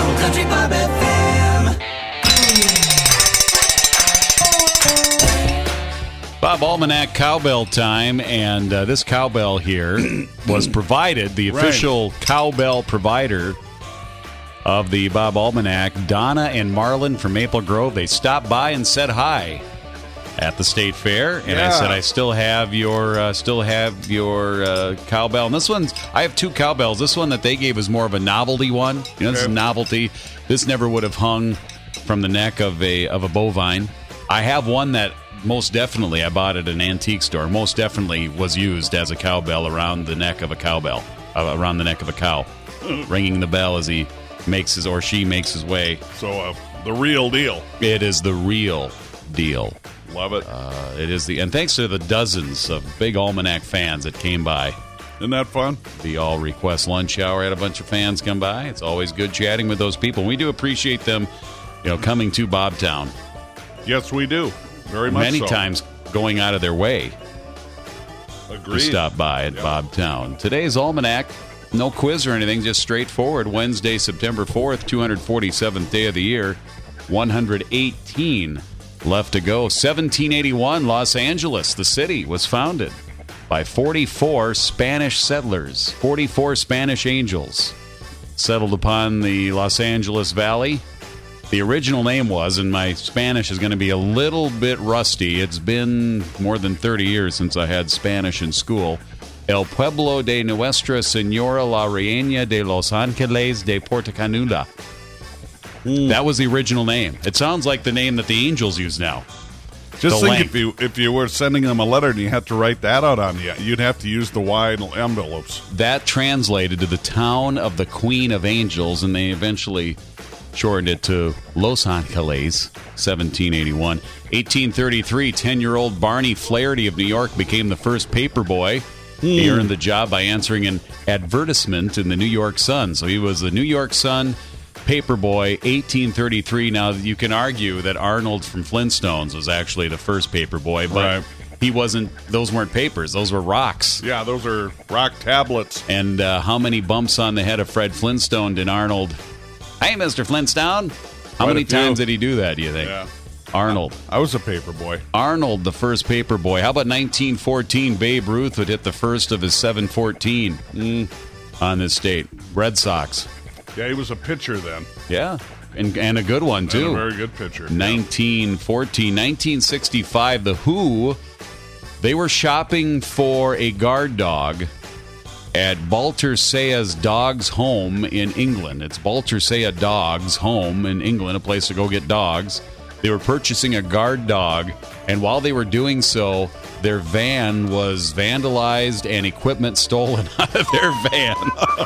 Old Country Bob FM. Bob Almanac cowbell time, and this cowbell here was provided, the official cowbell provider of the Bob Almanac, Donna and Marlon from Maple Grove. They stopped by and said hi at the State Fair, and I said, I still have your cowbell. And this one's, I have two cowbells. This one that they gave is more of a novelty one. You know, this is a novelty. This never would have hung from the neck of a bovine. I have one that most definitely, I bought at an antique store, most definitely was used as a cowbell around the neck of a cowbell, around the neck of a cow, ringing the bell as he makes his, or she makes his way. So the real deal. It is the real deal. Love it. It is and thanks to the dozens of big Almanac fans that came by. Isn't that fun? The All Request Lunch Hour had a bunch of fans come by. It's always good chatting with those people. We do appreciate them, coming to Bobtown. Yes, we do. Very much Many so. times going out of their way Agreed. to stop by at Bobtown. Today's Almanac, no quiz or anything, just straightforward. Wednesday, September 4th, 247th day of the year, 118 left to go. 1781, Los Angeles, the city, was founded by 44 Spanish settlers. 44 Spanish angels settled upon the Los Angeles Valley. The original name was, and my Spanish is going to be a little bit rusty. It's been more than 30 years since I had Spanish in school. El Pueblo de Nuestra Señora la Reina de Los Ángeles de Portacanula. That was the original name. It sounds like the name that the angels use now. Just The think if you were sending them a letter and you had to write that out on you, you'd have to use the wide envelopes. That translated to the town of the Queen of Angels, and they eventually shortened it to Los Angeles, 1781. 1833, 10-year-old Barney Flaherty of New York became the first paper boy. He earned the job by answering an advertisement in the New York Sun. So he was the New York Sun paper boy, 1833. Now, you can argue that Arnold from Flintstones was actually the first paper boy, but he wasn't. Those weren't papers. Those were rocks. Yeah, those are rock tablets. And how many bumps on the head of Fred Flintstone did Arnold... Hey, Mr. Flintstone. How many times did he do that, do you think? Yeah. Arnold. I was a paper boy. Arnold, the first paper boy. How about 1914? Babe Ruth would hit the first of his 714 on this date. Red Sox. Yeah, he was a pitcher then. Yeah, and a good one, too. And a very good pitcher. 1914. 1965, The Who, they were shopping for a guard dog at Baltersaya's Dogs Home in England. It's Baltersaya Dogs Home in England, a place to go get dogs. They were purchasing a guard dog, and while they were doing so, their van was vandalized and equipment stolen out of their van.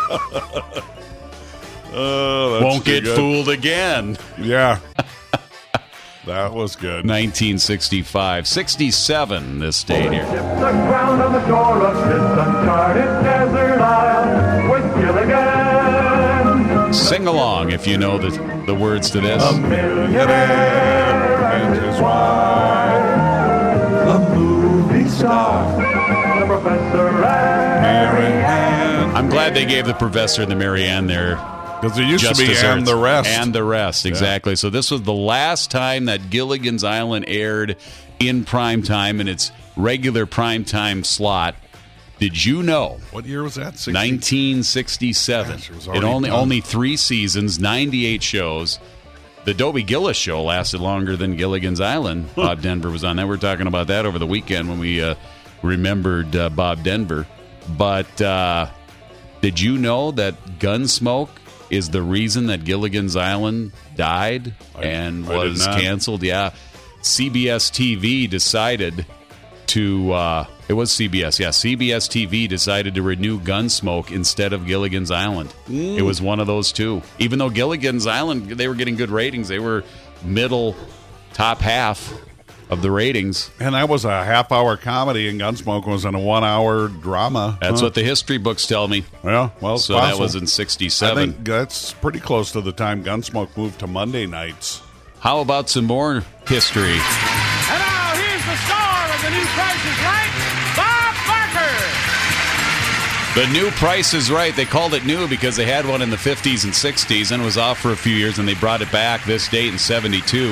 That's Won't get good. fooled again. Yeah. That was good. 1965. 67 this date here. The ground on the shore of this uncharted desert isle with Gilligan. Sing along if you know the words to this. A millionaire and his wife. A movie star. The Professor and Mary Ann. I'm glad they gave the Professor and the Mary Ann there. Because there used to be desserts. And the Rest. And the Rest, exactly. So this was the last time that Gilligan's Island aired in prime time in its regular prime time slot. Did you know? What year was that? 1967. Gosh, it was It already done. only 3 seasons, 98 shows. The Dobie Gillis show lasted longer than Gilligan's Island. Bob Denver was on that. We were talking about that over the weekend when we remembered Bob Denver. But did you know that Gunsmoke is the reason that Gilligan's Island died and I did was not. canceled? Yeah. CBS TV decided to... it was CBS, yeah. CBS TV decided to renew Gunsmoke instead of Gilligan's Island. It was one of those two. Even though Gilligan's Island, they were getting good ratings. They were middle, top half of the ratings. And that was a half-hour comedy, and Gunsmoke was in a 1-hour drama. That's what the history books tell me. Yeah, well, it's So possible. that was in I 67. think that's pretty close to the time Gunsmoke moved to Monday nights. How about some more history? And now here's the star of the new Price is Right, Bob Barker. The new Price is Right. They called it new because they had one in the 50s and 60s and it was off for a few years, and they brought it back this date in 72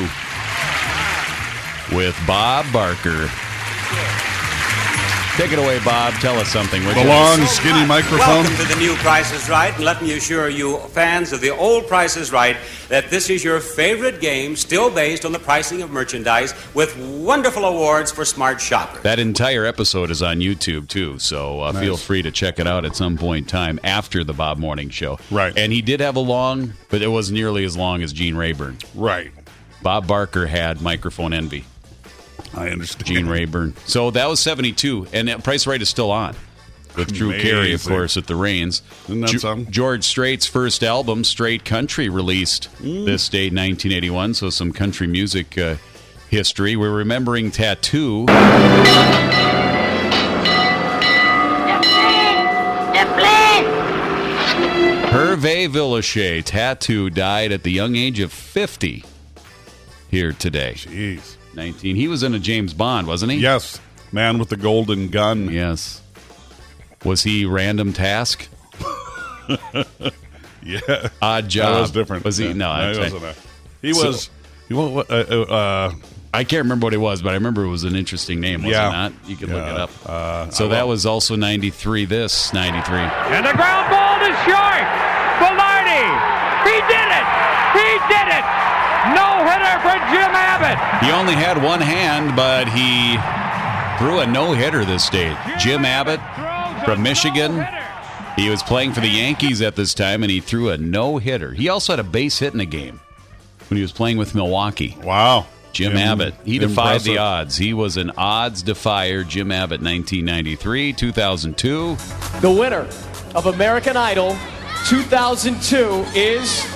with Bob Barker. Take it away, Bob. Tell us something. The long, skinny microphone. Welcome to the new Price is Right, and let me assure you, fans of the old Price is Right, that this is your favorite game, still based on the pricing of merchandise, with wonderful awards for smart shoppers. That entire episode is on YouTube, too, so feel free to check it out at some point in time after the Bob Morning Show. Right. And he did have a long, but it wasn't nearly as long as Gene Rayburn. Right. Bob Barker had microphone envy. I understand. Gene Rayburn. So that was 72, and Price Right is still on. With Drew Amazing. Carey, of course, at the reins. Isn't that something? George Strait's first album, Straight Country, released this date, 1981, so some country music history. We're remembering Tattoo. Hervé Villachet, Tattoo, died at the young age of 50 here today. Jeez. 19. He was in a James Bond, wasn't he? Yes. Man with the golden gun. Yes. Was he Random Task? Yeah. Odd Job. That was different. Was he? Yeah. No, he I'm wasn't. I can't remember what he was, but I remember it was an interesting name, was it not? You could look it up. So that was also 93. This 93. And the ground ball is short. Velarde. He did it. He did it. No hitter for Jim Abbott. He only had one hand, but he threw a no-hitter this day. Jim Abbott from Michigan. He was playing for the Yankees at this time, and he threw a no-hitter. He also had a base hit in a game when he was playing with Milwaukee. Wow. Jim Abbott. He defied the impressive. odds. He was an odds defier. Jim Abbott, 1993, 2002. The winner of American Idol 2002 is...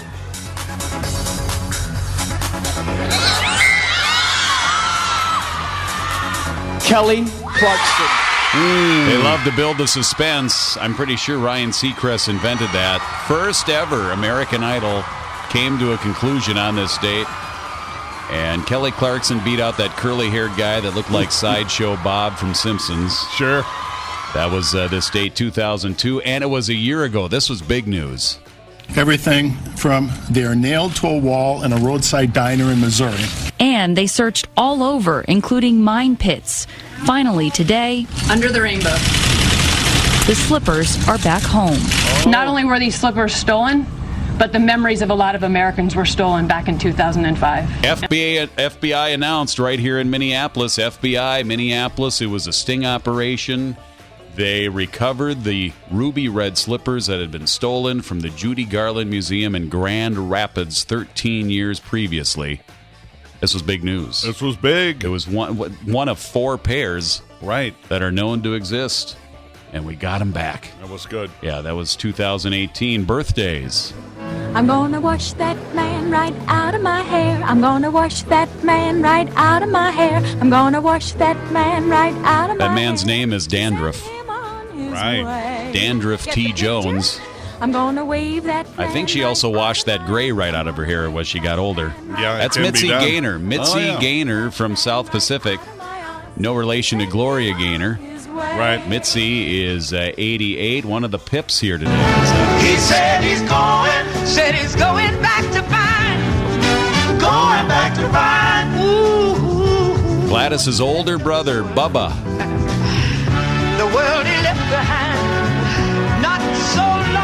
Kelly Clarkson. They love to build the suspense. I'm pretty sure Ryan Seacrest invented that. First ever American Idol came to a conclusion on this date. And Kelly Clarkson beat out that curly-haired guy that looked like Sideshow Bob from Simpsons. Sure. That was this date, 2002, and it was a year ago. This was big news. Everything from they're nailed to a wall in a roadside diner in Missouri. And they searched all over, including mine pits. Finally, today, Under the rainbow. the slippers are back home. Not only were these slippers stolen, but the memories of a lot of Americans were stolen back in 2005. FBI announced right here in Minneapolis, FBI, Minneapolis, it was a sting operation. They recovered the ruby red slippers that had been stolen from the Judy Garland Museum in Grand Rapids 13 years previously. This was big news. This was big. It was one of 4 pairs Right. that are known to exist, and we got them back. That was good. Yeah, that was 2018. Birthdays. I'm gonna wash that man right out of my hair. I'm gonna wash that man right out of my hair. I'm gonna wash that man right out of my hair. That man's name is Dandruff. Right. Dandruff T. Jones. I'm gonna wave that I think she also washed that gray right out of her hair as she got older. Yeah, That's it can be Mitzi done. Gaynor. Mitzi Oh, yeah. Gaynor from South Pacific. No relation to Gloria Gaynor. Right. Mitzi is 88, one of the Pips here today. He said he's going back to fine. Going back to fine. Ooh. Gladys's older brother, Bubba. The world he left behind. Not so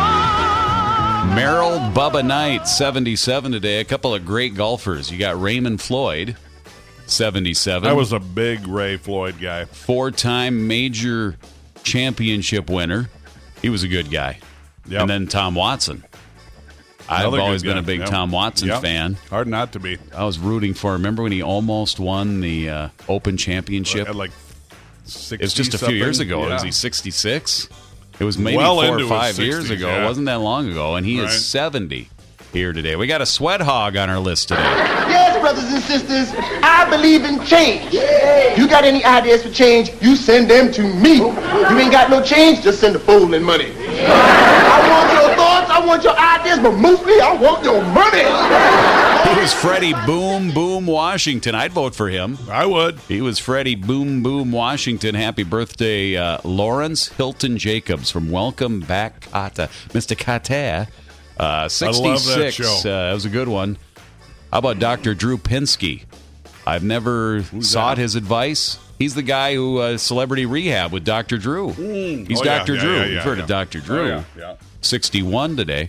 long. Merrill Bubba Knight, 77 today. A couple of great golfers. You got Raymond Floyd, 77. I was a big Ray Floyd guy. 4-time major championship winner. He was a good guy. Yep. And then Tom Watson. I've Another always good been guy. a big Yep. Tom Watson Yep. fan. Hard not to be. I was rooting for him. Remember when he almost won the Open Championship? At like 60 It's just a few years ago. Yeah. Was he 66? It was maybe Well 4 into or his 5 years 60s, ago. yeah. It wasn't that long ago. And he Right. is 70 here today. We got a sweat hog on our list today. Yes, brothers and sisters, I believe in change. You got any ideas for change, you send them to me. You ain't got no change, just send the folding money. I want your thoughts, I want your ideas, but mostly I want your money. was Freddie Boom Boom Washington. I'd vote for him. I would. He was Freddie Boom Boom Washington. Happy birthday, Lawrence Hilton Jacobs from Welcome Back, Kata. Mr. Kata, 66. I love that show. That was a good one. How about Dr. Drew Pinsky? I've never sought his advice. He's the guy who Celebrity Rehab with Dr. Drew. He's Dr. Drew. Yeah, You've heard of Dr. Drew. Yeah. 61 today.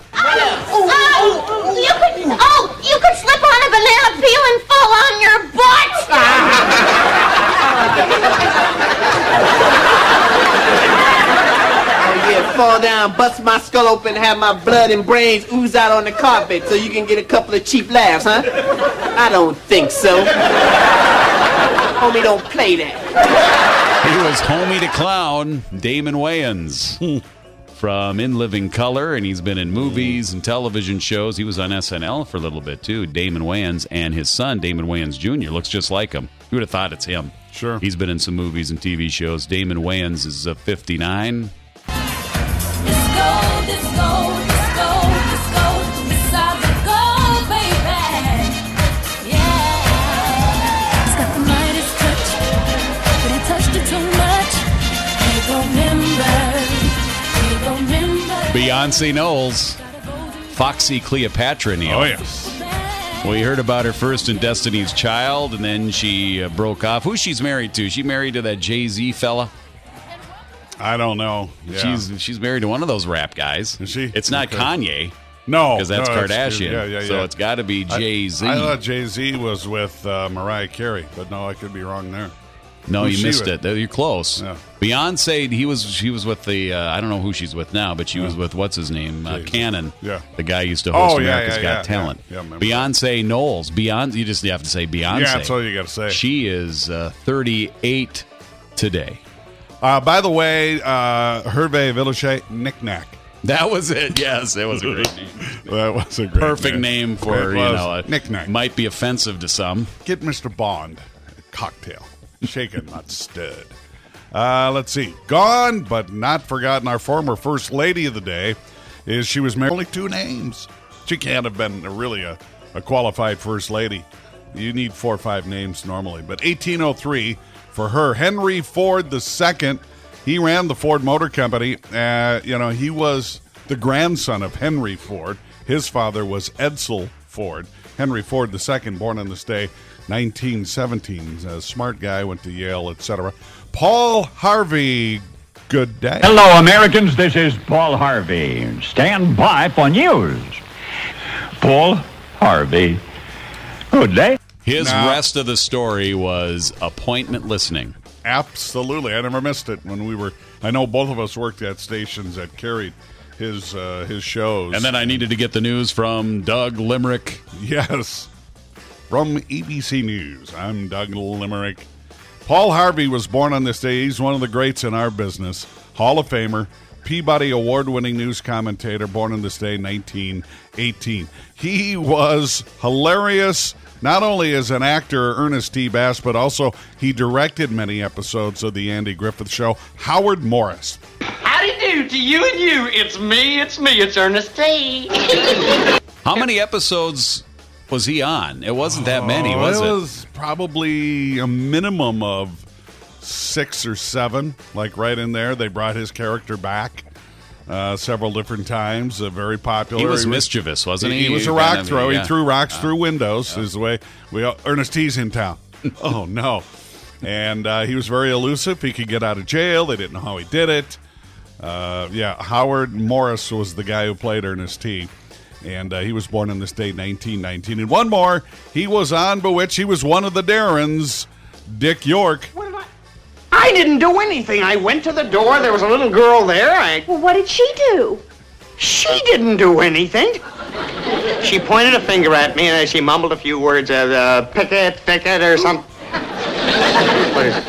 You could slip on a banana peel and fall on your butt. Fall down, bust my skull open, have my blood and brains ooze out on the carpet so you can get a couple of cheap laughs, huh? I don't think so. Homie, don't play that. He was Homie to Clown, Damon Wayans from In Living Color, and he's been in movies and television shows. He was on SNL for a little bit, too. Damon Wayans and his son, Damon Wayans Jr., looks just like him. You would have thought it's him. Sure. He's been in some movies and TV shows. Damon Wayans is 59. Beyonce Knowles, Foxy Cleopatra Neal. Oh, yes. We heard about her first in Destiny's Child, and then she broke off. Who she's married to? She married to that Jay-Z fella? I don't know. Yeah. She's married to one of those rap guys. Is she? It's not Kanye. No. Because that's Kardashian. Yeah. So it's got to be Jay-Z. I thought Jay-Z was with Mariah Carey, but no, I could be wrong there. No, Who's you missed with? it. You're close. Yeah. Beyonce, she was with the, I don't know who she's with now, but she was with, what's his name? Cannon. Yeah. The guy who used to host Oh, yeah, America's Got Talent. Yeah, remember Beyonce Knowles. You just have to say Beyonce. Yeah, that's all you got to say. She is 38 today. By the way, Hervé Villachet, Knick-Knack. That was it. Yes, it was a great name. That was a great Perfect name for, Knick-Knack. Might be offensive to some. Get Mr. Bond a cocktail. Shaken, not stirred. Let's see. Gone, but not forgotten. Our former First Lady of the day is she was married. Only 2 names. She can't have been really a qualified First Lady. You need 4 or 5 names normally. But 1803 for her. Henry Ford II. He ran the Ford Motor Company. He was the grandson of Henry Ford. His father was Edsel Ford. Henry Ford II, born on this day, 1917. A smart guy, went to Yale, etc. Paul Harvey, good day. Hello, Americans. This is Paul Harvey. Stand by for news. Paul Harvey, good day. His rest of the story was appointment listening. Absolutely. I never missed it when we were... I know both of us worked at stations that carried his shows. And then I needed to get the news from Doug Limerick. Yes. From ABC News, I'm Doug Limerick. Paul Harvey was born on this day. He's one of the greats in our business. Hall of Famer, Peabody Award-winning news commentator, born on this day, 1918. He was hilarious, not only as an actor, Ernest T. Bass, but also he directed many episodes of The Andy Griffith Show. Howard Morris. Howdy do to you and you. It's me, it's Ernest T. How many episodes was he on? It wasn't that many, was it? It was probably a minimum of 6 or 7, like right in there. They brought his character back several different times. Very popular. He was mischievous, wasn't he? He was a rock thrower. He threw rocks through windows. Is the way Ernest T's in town. Oh no! And he was very elusive. He could get out of jail. They didn't know how he did it. Howard Morris was the guy who played Ernest T. And he was born on this day, 1919. And one more, he was on Bewitched. He was one of the Darrens, Dick York. I didn't do anything. I went to the door. There was a little girl there. Well, what did she do? She didn't do anything. She pointed a finger at me and she mumbled a few words of picket, or something. What is it?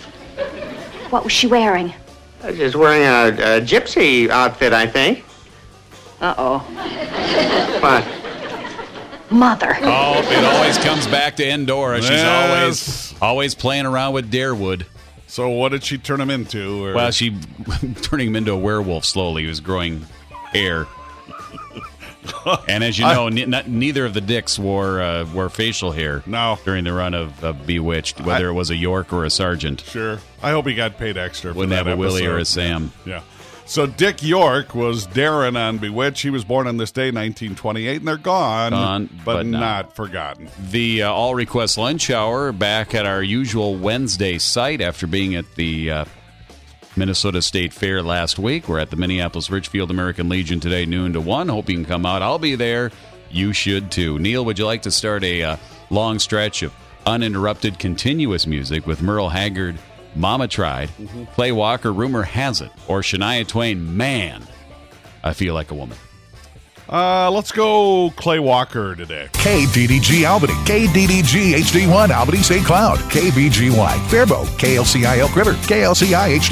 What was she wearing? She's wearing a gypsy outfit, I think. Uh-oh. What? Mother. Oh, it always comes back to Endora. She's always playing around with Darewood. So what did she turn him into? Or? Well, she turning him into a werewolf slowly. He was growing hair. And as you know, neither of the Dicks wore facial hair during the run of Bewitched, whether it was a York or a Sergeant. Sure. I hope he got paid extra. Wouldn't have a Willie or a Sam. Yeah. So Dick York was Darren on Bewitched. He was born on this day, 1928, and they're gone but not forgotten. The All Request Lunch Hour back at our usual Wednesday site after being at the Minnesota State Fair last week. We're at the Minneapolis Richfield American Legion today, noon to 1. Hope you can come out. I'll be there. You should too. Neil, would you like to start a long stretch of uninterrupted, continuous music with Merle Haggard, Mama Tried, Clay Walker, Rumor Has It, or Shania Twain, Man, I Feel Like a Woman? Let's go Clay Walker today. KDDG Albany, KDDG HD1 Albany St. Cloud, KBGY Faribault, KLCI Elk River, KLCI HD